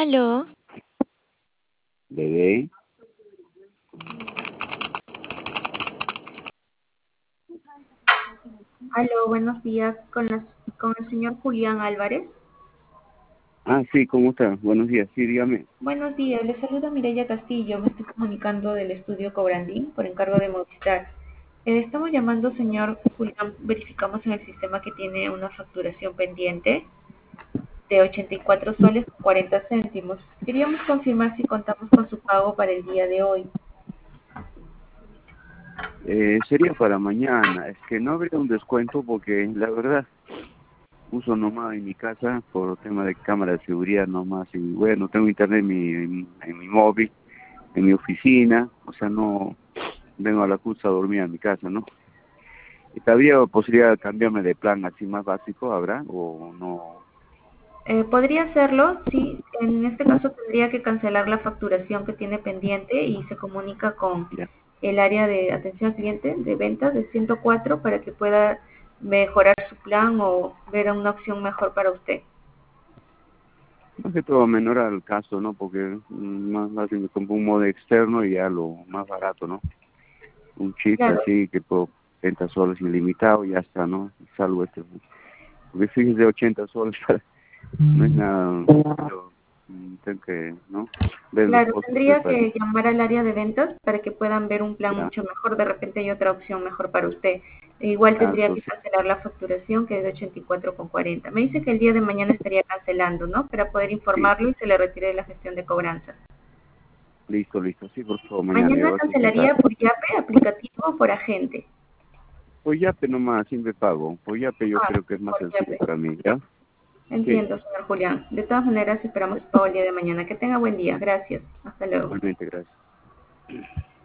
Aló, Bebé, Aló, buenos días con el señor Julián Álvarez. sí, ¿cómo está? Buenos días, sí, dígame. Buenos días, le saluda Mireya Castillo. Me estoy comunicando del estudio Cobrandín por encargo de Movistar. Estamos llamando, señor Julián, verificamos en el sistema que tiene una facturación pendiente de 84 soles con 40 céntimos. Queríamos confirmar si contamos con su pago para el día de hoy. Sería para mañana, es que no habría un descuento porque la verdad uso nomás en mi casa por tema de cámara de seguridad nomás y bueno, tengo internet en mi móvil, en mi oficina, o sea, no vengo a la cursa a dormir a mi casa, ¿no? ¿Habría posibilidad de cambiarme de plan así más básico, habrá, o no? Podría hacerlo, sí. En este caso tendría que cancelar la facturación que tiene pendiente y se comunica con Ya, el área de atención al cliente de ventas de 104 para que pueda mejorar su plan o ver una opción mejor para usted. más que todo menor al caso, ¿no? Porque más fácil me compro un modo externo y ya lo más barato, ¿no? Un chip Claro, así que puedo 30 soles ilimitado y ya está, ¿no? Salvo este, porque fíjese 80 soles no es nada, pero tengo que, ¿no? Ver los claro, costos tendría para, que llamar al área de ventas para que puedan ver un plan ya, mucho mejor. De repente hay otra opción mejor para usted. Igual tendría que entonces, cancelar la facturación que es de 84,40. Me dice que el día de mañana estaría cancelando, ¿no? Para poder sí, informarlo y se le retire de la gestión de cobranza. listo, sí, por favor, mañana yo Mañana voy a intentar. cancelaría por Yape, aplicativo o por agente. Pues Yape nomás, siempre pago, pues Yape yo creo que es más Por sencillo Yape. para mí, ¿ya? Sí, Entiendo, señor Julián. De todas maneras, esperamos su pago el día de mañana. Que tenga buen día. Gracias. Hasta luego. igualmente, gracias.